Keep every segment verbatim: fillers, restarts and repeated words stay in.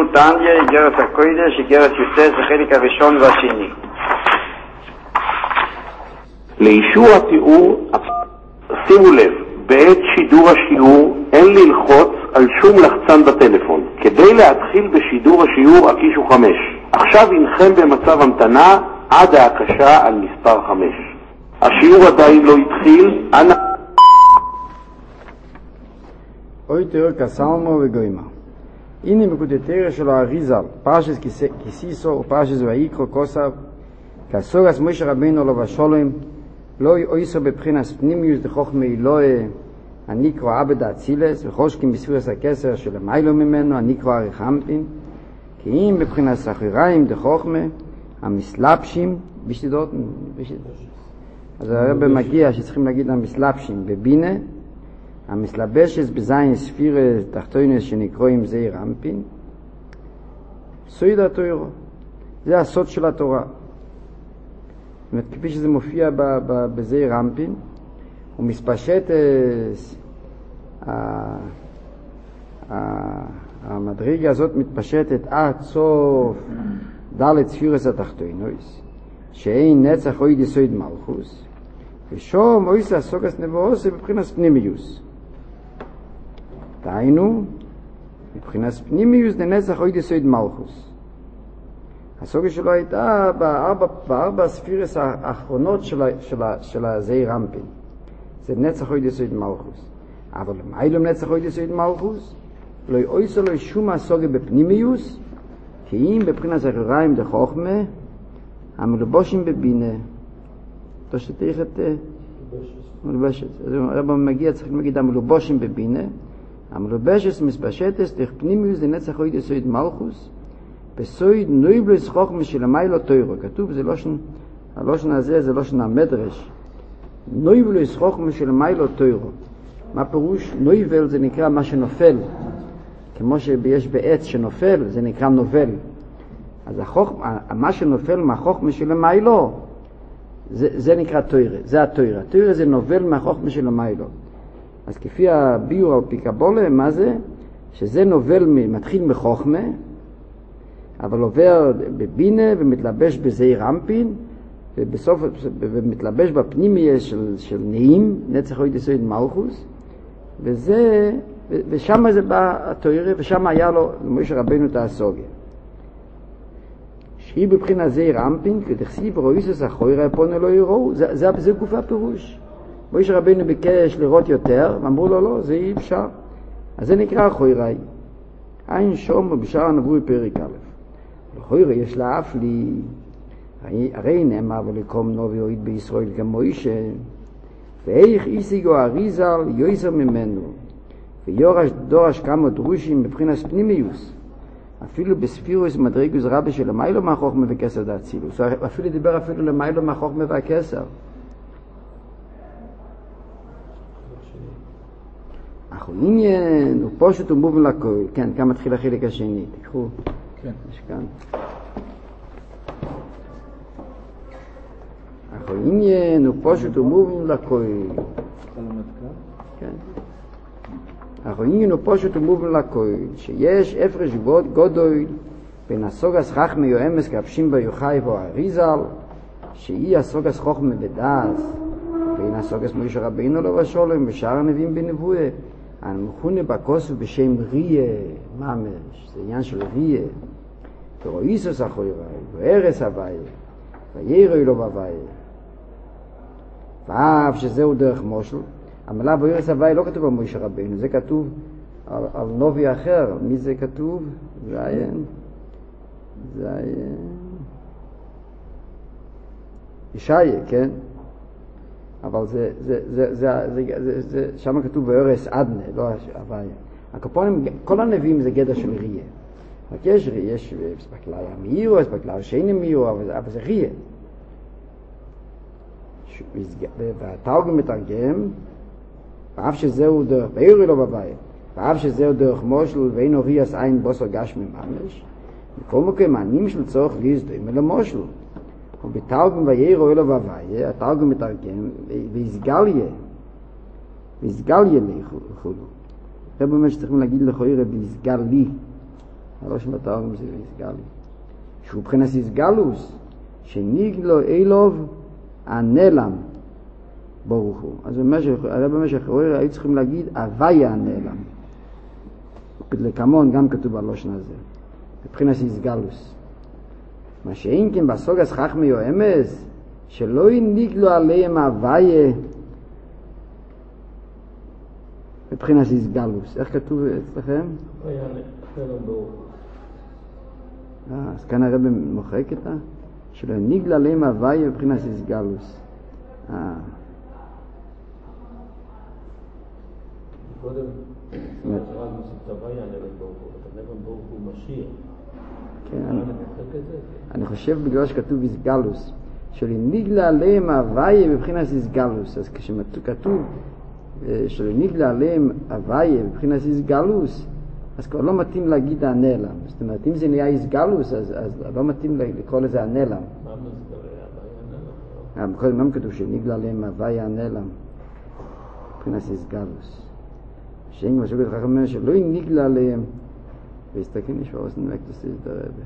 תניא, איגרת הקודש, איגרת י"ט, החלק הראשון והשני. לאישור התיאור, שימו לב, בעת שידור השיעור אין ללחוץ על שום לחצן בטלפון. כדי להתחיל בשידור השיעור הקישו חמש. עכשיו אינכם במצב המתנה עד ההקשה על מספר חמש. השיעור עדיין לא התחיל, אנא... אוי תיאור כסלמו וגוימה. הנה מקודתרא שלו אריזל, פרשס כסיסו ופרשס ויקרא כוסף, כסוגס משה רבינו לו ושולם, לא אויסו בבחינס פנימיוס דחוכמה אלוהי, הנקרא עבד האצילס, וחושקים בספירס הכסר שלמיילו ממנו, הנקרא הרחמפין, כי אם בבחינס אחריים דחוכמה, המסלבשים, בשתדות, אז הרב מגיע שצריכים להגיד המסלבשים בבינה, המסלבשת בזין ספירה תחתונס שנקרואים זעיר אנפין, סויד התורה, זה הסוד של התורה. זאת אומרת, כפי שזה מופיע בזעיר אנפין, הוא מספשט, המדרגה הזאת מתפשטת עד סוף ד' ספירס התחתונס, שאין נצח אוי דסויד מלכוס, ושום אויס הסוגס נבואוס בבחינת פנימיוס. דהיינו, מבחינת פנימיוס דנצח אוי דסויד מלכוס. הסוגה שלו הייתה בארבע, בארבע ספירס האחרונות של, של, של הזעיר אנפין. זה נצח אוי דסויד מלכוס. אבל מה אילו נצח אוי דסויד מלכוס? לא אויסו לו שום הסוגה בפנימיוס, כי אם בבחינת אחריים דחוכמה, המלובושים בבינה, אתה שתריך את מלובשת. הרב מגיע, צריך להגיד המלובושים בבינה, המלובשת מספשטת, תך פנימיוס דנצח אוי דסויד מלכוס, בסויד נויבלוס חוכמה של המיילו תוירו. כתוב, זה לושן, הלושן הזה זה לושן המדרש. נויבלוס חוכמה של המיילו תוירו. מה פירוש? נויבל זה נקרא מה שנופל. כמו שיש בעץ שנופל, זה נקרא נובל. אז החוכמה, מה שנופל מהחוכמה של המיילו, זה, זה נקרא תוירה, זה התוירה. התוירה זה נובל מהחוכמה של המיילו. אז כפי הביור על פי קבולה, מה זה? שזה נובל, מתחיל מחוכמה, אבל עובר בבינה ומתלבש בזעיר אנפין, ובסוף, ומתלבש בפנימיה של, של נעים, נצח אוי דסויד מלכוס, וזה, ושם זה בא התוירה, ושם היה לו, משה רבינו את הסוגיה. שהיא בבחינת זעיר אנפין, כדכסיב רויסוס אחוירה פונה לא יראו, זה, זה, זה גוף הפירוש. משה רבינו ביקש לראות יותר, ואמרו לו לא, זה אי אפשר. אז זה נקרא אחוירה. אין שום ובשאר הנבואי פרק א'. אחוירה יש לה אף לי, הרי נאמר ולקום נובי אוהד בישראל כמו אישה, ואיך איסיגו אריזל יויסר ממנו, ויורש דורש כמה דרושים בבחינת פנימיוס, אפילו בספירוס מדרגוס רבי של המיילו מהחוכמה וכסר דאצילוס, אפילו דיבר אפילו למיילו מהחוכמה והכסר. אחו עניין הוא פושט ומובן לכל. כן, כאן מתחיל החלק השני, תקחו. כן. יש כאן. אחו עניין הוא פושט ומובן לכל. כן. אחו עניין הוא פושט ומובן לכל, שיש הפרש גודל בין הסוגס חכמה יואמס כפשים ביוחאי והאריזל, שהיא הסוגס חוכמה בדעס, בין הסוגס משה רבינו לו ושולם ושאר הנביאים בנבואה, המכונה בקוסף בשם ריה, ממש, זה עניין של ריה, ורויסוס אחוירה, וארס הוויה, ויירוי לו בוויה, ואף שזהו דרך מושל, המילה וארס הוויה לא כתוב על משה רבינו, זה כתוב על, על נובי אחר. מי זה כתוב? זה היה, זה היה, ישעיה, כן? אבל זה, זה, זה, זה, זה, זה, זה, שם כתוב וארס אדנה, לא הוויה. הקופונים, כל הנביאים זה גדר של ריה. רק יש ריה, יש ספקלאי המאירו, ספקלאי שאין המאירו, אבל, אבל זה ריה. והתרגום מתרגם, ואף שזהו דרך, ואירו לו בבית, ואף שזהו דרך מושל, ואינו ריאס עין בוסר גשמי ממש, מכל מקום מענים של צורך להזדהים אל המושל. ובתרגום ואירו לו בבית, התרגום מתרגם, ויסגליה, ויסגליה לכולו. זה באמת שצריכים להגיד לכוירה, ויסגל לי. הלושן בתרגום זה איסגלוס. שהוא מבחינת איסגלוס, שניגלו אילוב הנעלם ברוך הוא. אז הרב במשך רואה, היו צריכים להגיד הוויה הנעלם. פדלקמון גם כתוב בלושן הזה. מבחינת איסגלוס. מה שאין כן בסוגס חכמי או אמס, שלא ניגלו עליהם הוויה מבחינת איסגלוס. איך כתוב אצלכם? הוויה הנעלם ברוך הוא. אז כאן הרב מוחק את ה... שלא ניגלה עליהם הוויה מבחינת איסגלוס. אה. קודם, הרב מוסיף את הוויה הנעלם ברוך הוא, את הנעלם ברוך הוא משיח. כן, אני, אני חושב בגלל שכתוב איסגלוס, שלא ניגלה עליהם הוויה מבחינת איסגלוס. אז כשכתוב שלא ניגלה עליהם הוויה מבחינת איסגלוס, אז כבר לא מתאים להגיד הנעלם. זאת אומרת, אם זה נהיה איסגלוס, אז, אז לא מתאים לקרוא לזה הנעלם. מה מזכר הוויה הנעלם? בכל מה כתוב שניגלה עליהם הוויה הנעלם מבחינת איסגלוס. שאין משהו כזה חכם שלא ניגלה עליהם, והסתכל נשמע עושים מקטוסיס דרבה.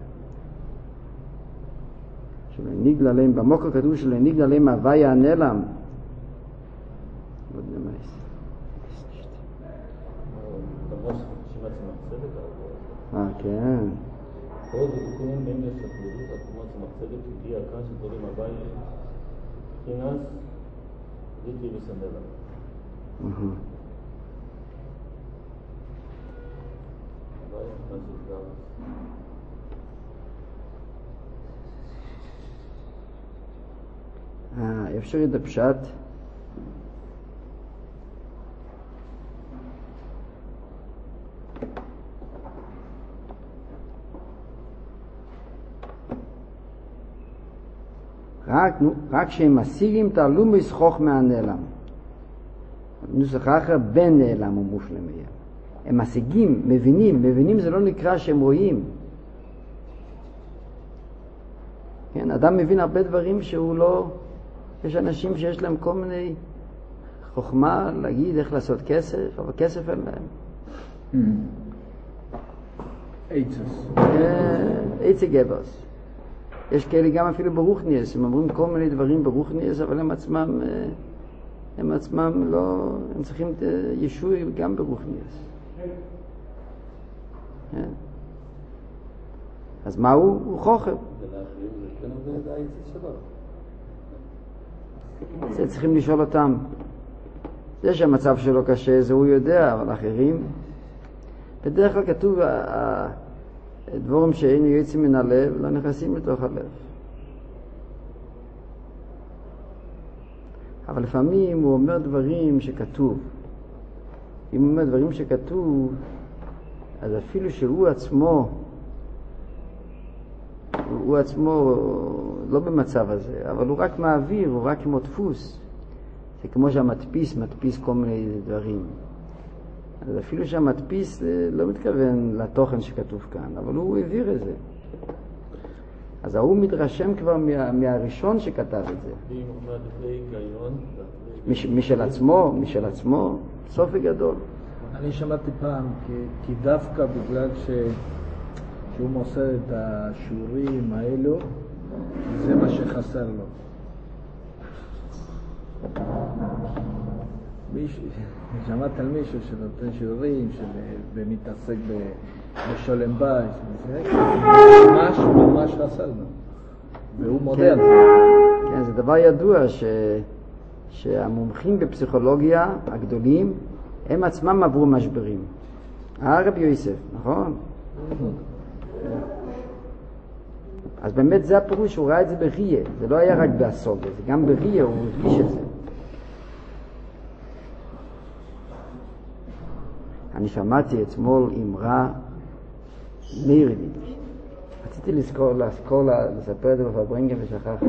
שלא ניגלה עליהם, במוקר כתוב שלא ניגלה עליהם הוויה הנעלם. עוד נמייס. אה, כן. פה זה תיקונים בין לספלדות, התקומות שמחצדת שהגיעה כאן שדברים הבאים חינס, ריטי וסנדלה. הבאים חינס וסגרס. אה, אפשר את הפשט? רק, רק שהם משיגים את הלומוס חוכמה הנעלם. נוסח אחר בין נעלם ומושלם יהיה. הם משיגים, מבינים, מבינים זה לא נקרא שהם רואים. כן, אדם מבין הרבה דברים שהוא לא... יש אנשים שיש להם כל מיני חוכמה להגיד איך לעשות כסף, אבל כסף אין להם. עצס. עצי גברס. יש כאלה גם אפילו ברוכניאס, הם אומרים כל מיני דברים ברוכניאס, אבל הם עצמם, הם עצמם לא, הם צריכים את ישוי גם ברוכניאס. אז מה הוא? הוא חוכם. זה להחליט, זה כן עובד העצה שלו. זה צריכים לשאול אותם. זה שהמצב שלו קשה, זה הוא יודע, אבל אחרים, בדרך כלל כתוב, דבורים שאין יוצאים מן הלב לא נכנסים לתוך הלב. אבל לפעמים הוא אומר דברים שכתוב. אם הוא אומר דברים שכתוב, אז אפילו שהוא עצמו, הוא עצמו לא במצב הזה, אבל הוא רק מעביר, הוא רק כמו דפוס. זה כמו שהמדפיס מדפיס כל מיני דברים. אז אפילו שהמדפיס לא מתכוון לתוכן שכתוב כאן, אבל הוא העביר את זה. אז הוא מתרשם כבר מה, מהראשון שכתב את זה. ואם הוא דברי היגיון? מש, משל עצמו, משל עצמו, סופי גדול. אני שמעתי פעם, כי, כי דווקא בגלל ש, שהוא מוסר את השיעורים האלו, זה מה שחסר לו. מישהו, שמעת על מישהו שנותן שיעורים, שמתעסק בשולם בית, ממש ממש חסר לו, והוא מודה על זה. כן, זה דבר ידוע ש... שהמומחים בפסיכולוגיה הגדולים, הם עצמם עברו משברים. הרב יוסף, נכון? אז באמת זה הפירוש, הוא ראה את זה בריה, זה לא היה רק בסוגיה, זה גם בריה, הוא הרגיש את זה. אני שמעתי אתמול אמרה מירדית. רציתי לזכור, לזכור, לספר את זה בפברנגן ושכחתי.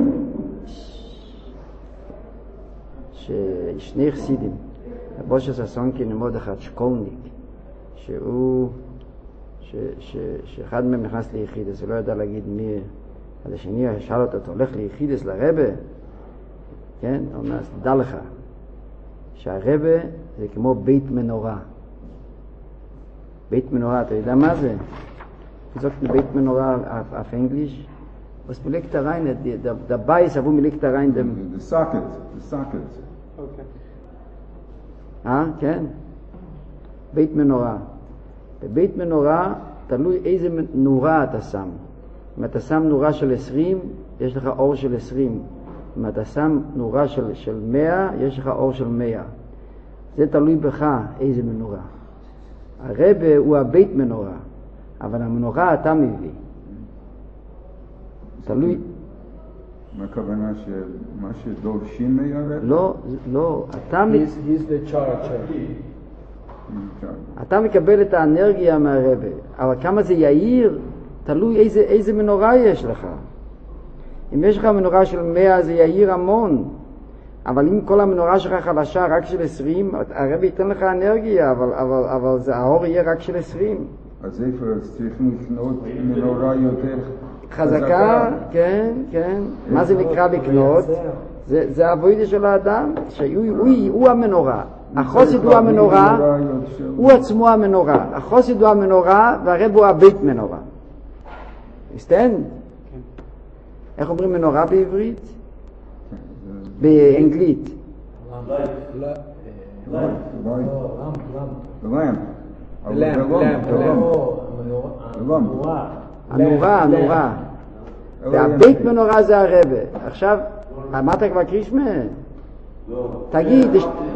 ששני חסידים, הבושר ססונקין ומוד אחד שקולניק, שהוא, ש, ש, שאחד מהם נכנס ליחידס, הוא לא ידע להגיד מי, אז השני שאל אותו, אתה הולך ליחידס לרבא? כן? הוא אומר, דע לך, שהרבא זה כמו בית מנורה. בית מנורה, אתה יודע מה זה? wie sagt die Betmenorah auf, auf Englisch? Was man legt da rein, der, der, der Beiß, wo man legt da rein dem... The socket, the socket. אה, כן. בית מנורה. בבית מנורה תלוי איזה נורה אתה שם. אם אתה שם נורה של עשרים, יש לך אור של עשרים. אם אתה שם נורה של, של מאה, יש לך אור של מאה. זה תלוי בך איזה מנורה. הרבה הוא הבית מנורה, אבל המנורה אתה מביא. תלוי... מה הכוונה שמה שדורשים מהרב? לא, לא, אתה... He's, he's the charger. אתה מקבל את האנרגיה מהרבה, אבל כמה זה יאיר, תלוי איזה, איזה מנורה יש לך. אם יש לך מנורה של מאה זה יאיר המון, אבל אם כל המנורה שלך חלשה רק של עשרים, הרב ייתן לך אנרגיה, אבל, אבל, אבל זה, האור יהיה רק של עשרים. אז איפה צריכים לקנות מנורה יותר חזקה? כן, כן. מה זה נקרא לקנות? זה, זה העבודה של האדם, שהוא הוא, הוא המנורה. החוסיד הוא המנורה, הוא עצמו המנורה. החוסיד הוא המנורה והרב הוא הבית מנורה. מסתן? איך אומרים מנורה בעברית? באנגלית. הנורה, הנורה. והבית מנורה זה הרבה. עכשיו, אמרת כבר קרישמה? תגיד,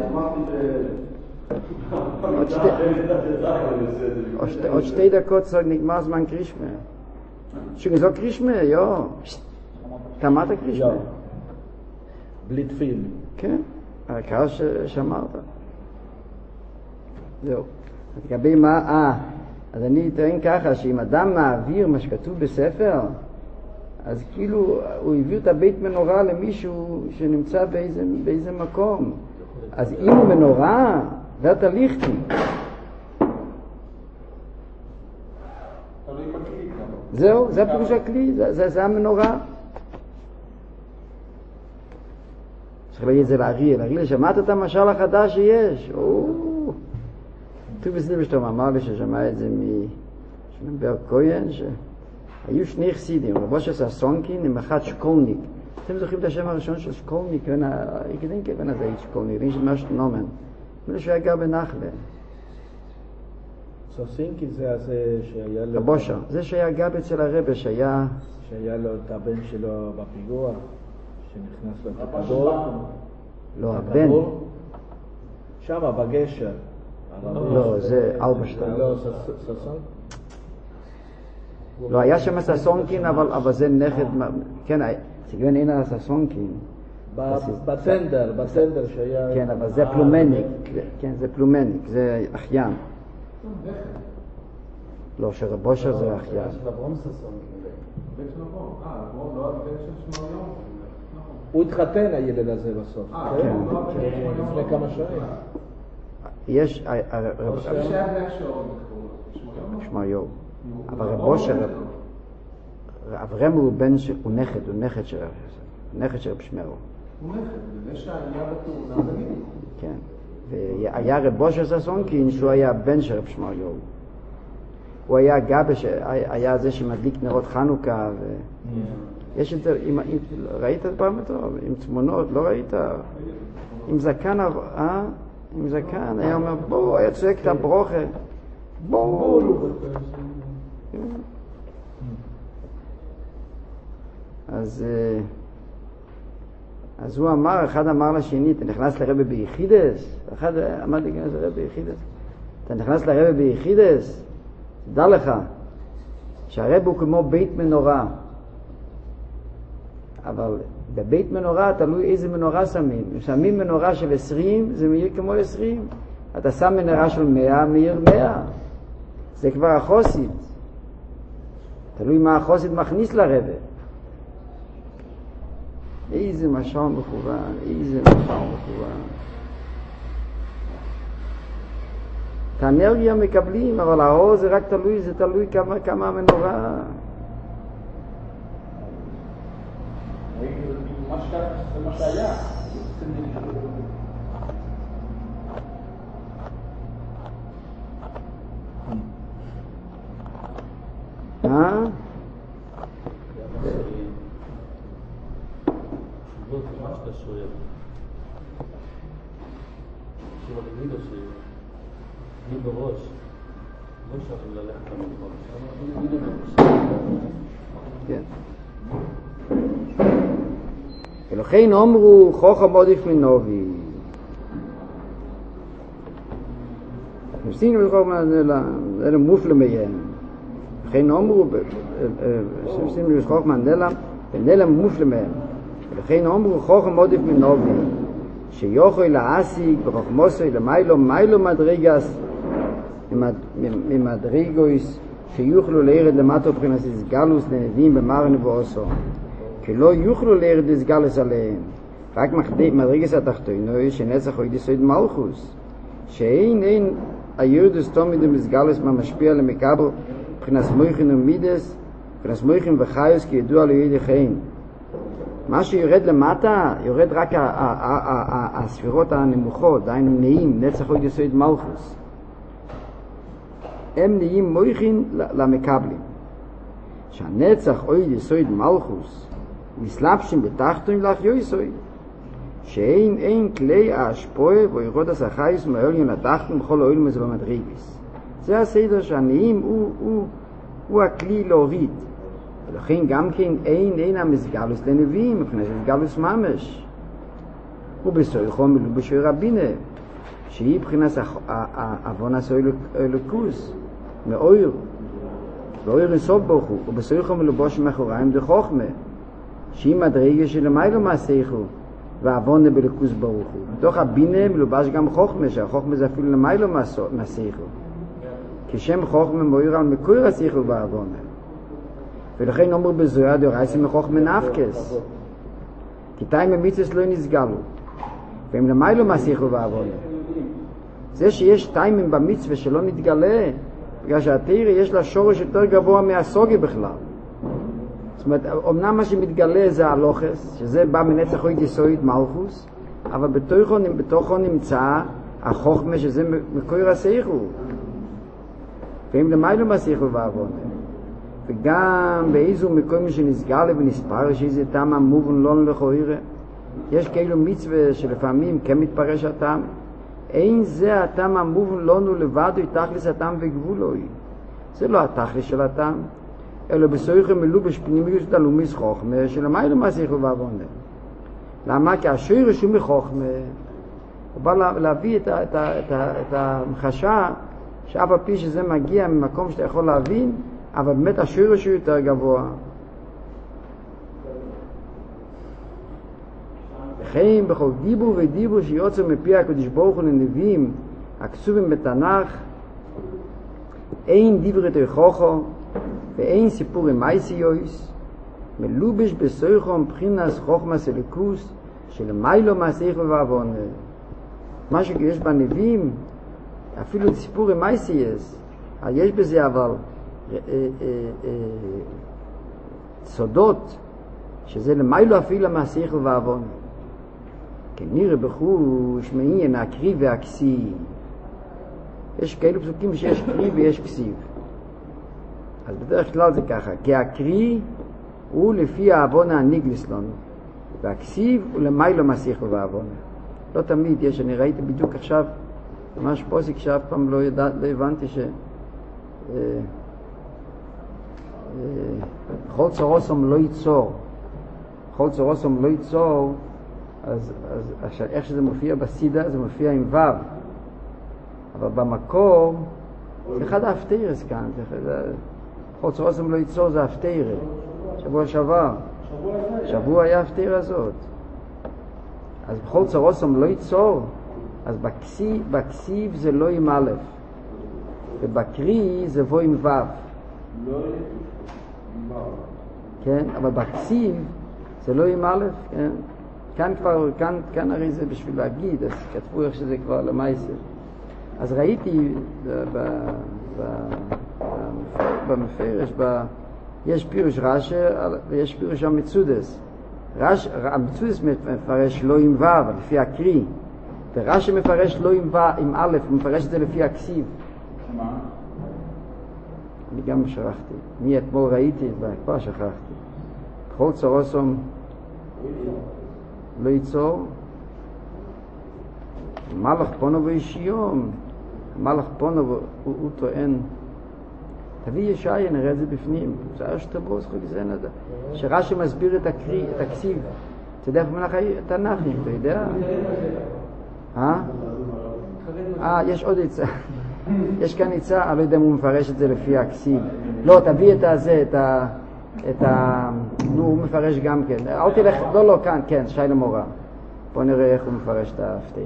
עוד שתי דקות נגמר זמן קרישמה. שגזו קרישמה, יו. אתה אמרת קרישמה? בלי תפיל. כן, העיקר שאמרת. זהו. לגבי מה, אה, אז אני אתראה ככה, שאם אדם מעביר מה שכתוב בספר, אז כאילו הוא העביר את הבית מנורה למישהו שנמצא באיזה, באיזה מקום. אז אם הוא מנורה, ואתה ליכטי. זהו, זה הפירוש הכלי, זה, זה, זה המנורה. צריך להגיד את זה לאריאל. אריאל, שמעת את המשל החדש שיש? טוב בסליבשטום אמר לי ששמע את זה משנבר כהן, שהיו שני חסידים, רבו שעשה סונקין עם אחד שקולניק. אתם זוכרים את השם הראשון של שקולניק? אני כדין כבן הזה היית שקולניק, אני שמע שתנומן. אמרו שהוא היה גר בנחלה. סוסינקי זה הזה שהיה לו... רבושה, זה שהיה גר אצל הרבה, שהיה... שהיה לו את הבן שלו בפיגוע, שנכנס לו את הכדור. לא, הבן. שם, בגשר. לא, זה אלברשטיין. לא, ססון? לא, היה שם ססונקין, אבל זה נכד... כן, סגוון אין על ססונקין. בטנדר, בטנדר שהיה... כן, אבל זה פלומניק. כן, זה פלומניק, זה אחיין. לא, שרבושר זה אחיין. הוא התחתן הילד הזה בסוף. כן. לפני כמה שנים. יש... שמריהו. אבל רבושר... אברהם הוא בן... הוא נכד, הוא נכד של... נכד של שמריהו. הוא נכד, וזה שהיה בתאונה בנית. כן. והיה רבושר ססונקין שהוא היה בן של רב שמריהו. הוא היה גבי, היה זה שמדליק נרות חנוכה, ויש את זה, ראית פעם אותו? עם תמונות, לא ראית? עם זקן, אה? עם זקן, היה אומר, בואו, היה צועק את הברוכה, בואו. אז, אז הוא אמר, אחד אמר לשני, אתה נכנס לרבי ביחידס? אחד אמר לי, נכנס לרבי ביחידס. אתה נכנס לרבי ביחידס? דע לך, שהרב הוא כמו בית מנורה. אבל בבית מנורה תלוי איזה מנורה שמים. אם שמים מנורה של עשרים, זה מאיר כמו עשרים. אתה שם מנורה של מאה, מאיר מאה. זה כבר החוסיד. תלוי מה החוסיד מכניס לרב. איזה משל מכוון, איזה משל מכוון. את האנרגיה מקבלים, אבל האור זה רק תלוי, זה תלוי כמה, כמה המנורה. זה מה שהיה. אה? תשובות למה שאתה שואל. תשובה תגיד לו שאני בראש, לא שייכים ללכת למקום, אני אגיד לו בראש. כן. ולכן אומרו חוכם עדיף מנובי. נפסינו לחוכם נלם מופלא מהם. לכן אומרו, נפסינו לחוכם נלם ונלם מופלא מהם. ולכן אומרו חוכם עדיף מנובי. שיוכוי לעסיק וחוכמוסוי למיילו, מיילו מדרגס ממדרגויס שיוכלו לירד למטו מבחינת הסגלוס לנביאים במר נבואסו. כי לא יוכלו לירד לסגלוס עליהם, רק מדרגס התחתונוי שנצח הוא יסוד מלכוס, שאין אין הירדוס תמיד ומסגלוס מה משפיע למקבל מבחינת מויכין ומידס, מבחינת מויכין וחיוס כי ידוע לידי חיים. מה שיורד למטה, יורד רק הספירות הנמוכות, דהיינו נעים, נצח הוא יסוד מלכוס. הם נהיים מויכין למקבלים. שהנצח או יסוד מלכוס מסלבשים בתחתון לך יסוד. שאין אין כלי ההשפועה וירוד הסחייס מהעליון לתחתון בכל העולם הזה במדרגס. זה הסדר שהנהיים הוא, הוא, הוא הכלי להוריד. ולכן גם כן אין אין המסגלוס לנביאים, מבחינת מסגלוס ממש. ובסויכו מלובש רבינה, שהיא מבחינת אבון עשוי אלוקוס, מאויר, ואויר אינסוף ברוך הוא, ובסויכו מלובש מאחוריים דחוכמה, שהיא מדרגה שלמיילו מעשיכו, ואבון בלוקוס ברוך הוא. בתוך הבינה מלובש גם חוכמה, שהחוכמה זה אפילו למיילו מעשיכו. כשם חוכמה מאויר על מקויר עשיכו ואבון. ולכן אומר בזויה דורייסים מחוכמה נפקס. כי תאים המצווס לא נסגלו. והם למיילו מעשיכו ואבון. זה שיש תאים במצווה שלא נתגלה, בגלל שהתירה יש לה שורש יותר גבוה מהסוגי בכלל. זאת אומרת, אמנם מה שמתגלה זה הלוחס, שזה בא מנצח או יסוד מלכוס, אבל בתוכו, בתוכו נמצא החוכמה שזה מקויר עשיכו. והם למיילו מעשיכו ואבון. וגם באיזו מקום שנסגל ונספר שאיזה טעם המובן לא לכוירה. יש כאילו מצווה שלפעמים כן מתפרש הטעם. אין זה הטעם המובן לא לבד תכלס הטעם וגבולוי. זה לא התכלס של הטעם, אלא בסויכו מלובש פנימיוס דלומיס חוכמה שלמיילו מעשיכו ואבון. למה? כי השורש הוא מחוכמה. הוא בא להביא את, את, את, את המחשה שאף על פי שזה מגיע ממקום שאתה יכול להבין, אבל באמת השורש הוא יותר גבוה. לכן בכל דיבור ודיבור שיוצא מפי הקדוש ברוך הוא לנביאים הכתובים בתנ"ך, אין דברי תוכחו ואין סיפורי מייסיוס, מלובש בסויכו מבחינת חוכמה סליקוס שלמיילו מעשיכו ואבון. מה שיש בנביאים, אפילו סיפורי מייסיוס, יש בזה אבל סודות שזה למיילו אפילו מעשיכו ואבון. כנראה בחוש מעניין הקריב והכסיב. יש כאלו פסוקים שיש קריב ויש כסיב. אז בדרך כלל זה ככה, כי הקריב הוא לפי האבון הניגלס לנו, והכסיב הוא למיילו מעשיכו ואבון. לא תמיד יש, אני ראיתי בדיוק עכשיו ממש פוסק שאף פעם לא, ידע, לא הבנתי ש כל צורוסום לא ייצור, כל צורוסום לא ייצור, אז, אז איך שזה מופיע בסידה זה מופיע עם וו, אבל במקור זה אחד האפתירס כאן, כל צורוסום לא ייצור זה האפתירה, שבוע שעבר, שבוע היה האפתירה הזאת. אז בכל צורוסום לא ייצור, אז בכסיב, בכסיב זה לא עם א', ובקרי זה בוא עם ו'. כן, אבל בכסיב זה לא עם א', כן? כאן כבר, כאן, כאן הרי זה בשביל להגיד, אז כתבו איך שזה כבר למעשה. אז ראיתי במפרש, יש פירוש רש"י ויש פירוש המצודס. המצודס מפרש לא עם ו', לפי הקרי, ורש"י מפרש לא עם ו', עם א', הוא מפרש את זה לפי הכסיב. אני גם שכחתי. מי אתמול ראיתי, כבר שכחתי. בכל צורוסום לא ייצור. מלך פונו ואישיום. מלך פונו הוא, הוא טוען. תביא ישעיה, נראה את זה בפנים. זה היה שתברוס חוגזן את זה. שרש"י מסביר את הקריא, את הכסיב. אתה יודע איפה מלך התנ"כים, אתה יודע? אה? אה, יש עוד עצה. יש כאן עצה, אני לא יודע אם הוא מפרש את זה לפי הכסיב. לא, תביא את הזה, את ה... את ה... נו, הוא מפרש גם כן. אל תלך, לא, לא, כאן, כן, שי למורה. בוא נראה איך הוא מפרש את ההפתילה.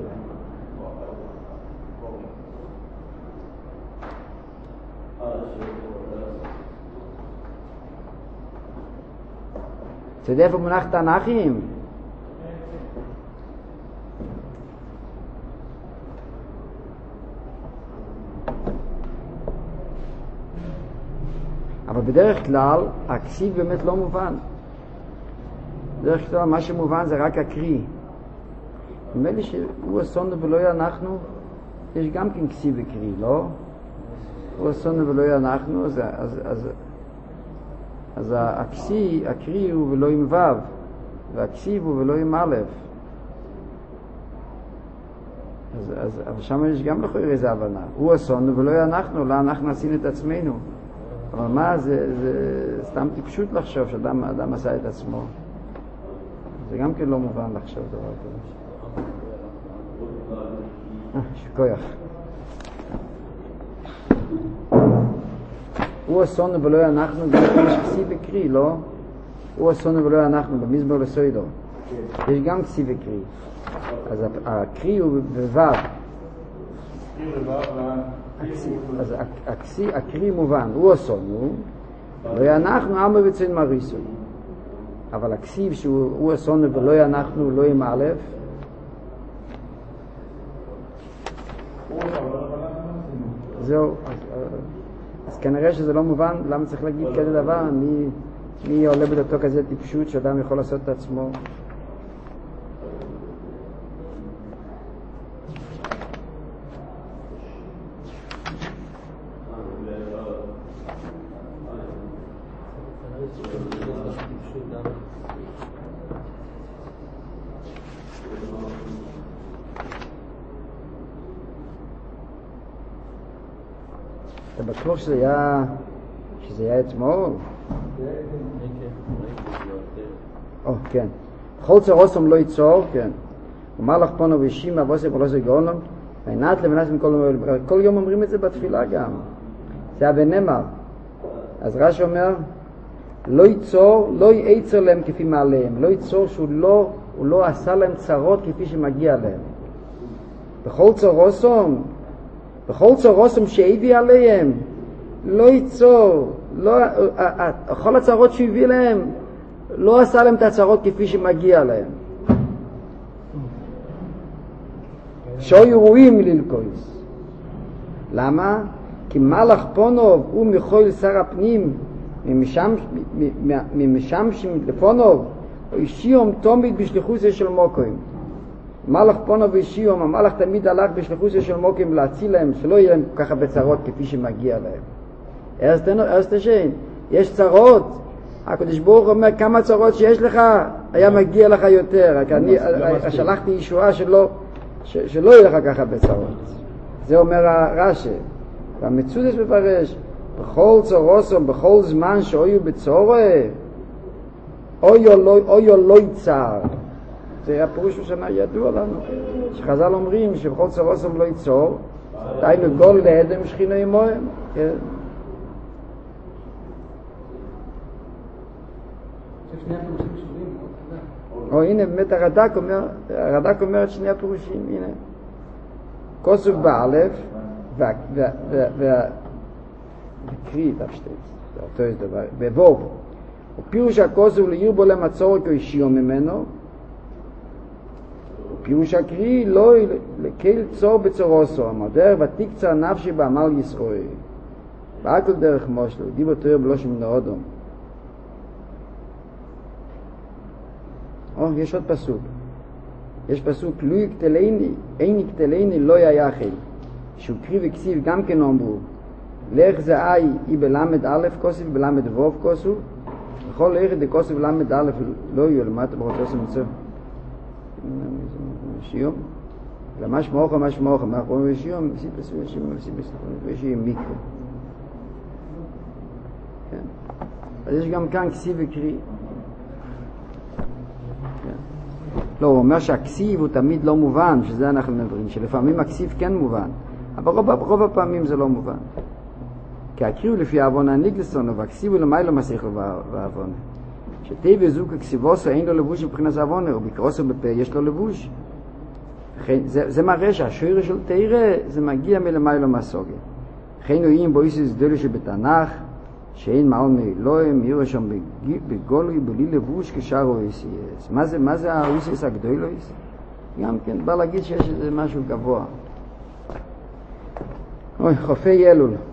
אתה יודע איפה מונח תנ"כים? אבל בדרך כלל הכסיב באמת לא מובן. בדרך כלל מה שמובן זה רק הקריא. נדמה לי שהוא אסונו ולא אנחנו, יש גם כן כסיב וקריא, לא? הוא אסונו ולא אנחנו, אז, אז, אז, אז הכסי, הקריא הוא ולא עם ו', והכסיב הוא ולא עם א'. אז, אז, אבל שם יש גם לכם איזה הבנה. הוא אסונו ולא אנחנו, לא אנחנו עשינו את עצמנו. אבל מה, זה, זה סתם טיפשות לחשוב שאדם אדם עשה את עצמו. זה גם כן לא מובן לחשוב דבר כזה. שכוייך. הוא אסונו ולא אנחנו, גם יש כסיב וקריא, לא? הוא אסונו ולא אנחנו, במזמור לסוידו. יש גם כסיב וקריא. אז הקריא הוא בו'. אז הקריא מובן, הוא אסונו, לא אנחנו עמו וצין מריסו. אבל הכסיב שהוא אסונו ולא אנחנו, לא עם א', זהו. אז כנראה שזה לא מובן, למה צריך להגיד כזה דבר? מי, מי עולה בדעתו כזה טיפשות שאדם יכול לעשות את עצמו? אתה בטוח שזה היה, שזה היה אתמול? או, כן. בכל צורוסום לא ייצור, כן. אומר לך פונו וישימה ועושה ולא זה גאונום, ועינת למנס מכל כל יום אומרים את זה בתפילה גם. זה היה בנאמר. אז רש"י אומר, לא ייצור, לא ייצר להם כפי מעליהם. לא ייצור שהוא לא, הוא לא עשה להם צרות כפי שמגיע להם. בכל צורוסום, בכל צורוסום שהביא עליהם, לא ייצור, לא, כל הצרות שהביא להם, לא עשה להם את הצרות כפי שמגיע להם. שהיו ראויים ללכויס. למה? כי מלך פונוב הוא מכל שר הפנים, ממשמשים לפונוב, או אישיום תמיד בשליחוסיה של מוקוים. מלך פונו ואישיום, המלך תמיד הלך בשליחוסיה של מוקוים להציל להם, שלא יהיה להם ככה בצרות כפי שמגיע להם. אז תשאין, יש צרות, הקדוש ברוך אומר כמה צרות שיש לך, היה מגיע לך יותר, רק אני שלחתי ישועה שלא, שלא יהיה לך ככה בצרות. זה אומר הרש"י. והמצודס מפרש, בכל צורוסום, בכל זמן שהיו בצורה, אויו לא יצר. זה הפירוש שנה ידוע לנו, שחז"ל אומרים שבכל צורוסום לא ייצור, דיינו גול לאדם שכינו עמהם. כן. או הנה באמת הרד"ק אומר, הרד"ק אומר את שני הפירושים, הנה. כוסוף באלף, וקריא תפשטית, זה אותו יש דבר, בבוב. ופירוש הכוסוף לעיר בו למצור כאישיו ממנו, פירוש הקריא לא לקל צור בצורוסו, המודר ותקצר נפשי בעמל ישראל. והכל דרך מושלו, דיבו תויר בלושם נאודום. או, יש עוד פסוק. יש פסוק, לא יקטלני, אין יקטלני לא יחל. שהוא קריא וכסיב גם כן אמרו. לך זה אי, היא בלמד א' כוסף, בלמד ווב כוסף, בכל לך דכוסף למד א' לא יהיו למטה ברוצה סמצא. שיום. למה שמוך, מה שמוך, מה אנחנו אומרים שיום, סיפס ושיום, סיפס ושיום מיקרו. כן. אז יש גם כאן כסיב וקריא. לא, הוא אומר שהכסיב הוא תמיד לא מובן, שזה אנחנו מדברים, שלפעמים הכסיב כן מובן, אבל רוב, רוב הפעמים זה לא מובן. כי הקריא הוא לפי העוון הניגלסון, והכסיב הוא למעלה מסך והעוון. שתי וזוק הכסיבוסו אין לו לבוש מבחינת העוון, ובקרוסו בפה יש לו לבוש. זה, זה מראה שהשורש של תירה זה מגיע מלמעלה מסוגיה. לכן רואים בו איסיס דלו שבתנ"ך, שאין מעל מאלוהים, יראה שם בגולוי, בלי לבוש כשאר אויסיס. מה זה, מה זה האויסיס הגדולויס? גם כן, בא להגיד שיש איזה משהו גבוה. אוי, חופי אלול.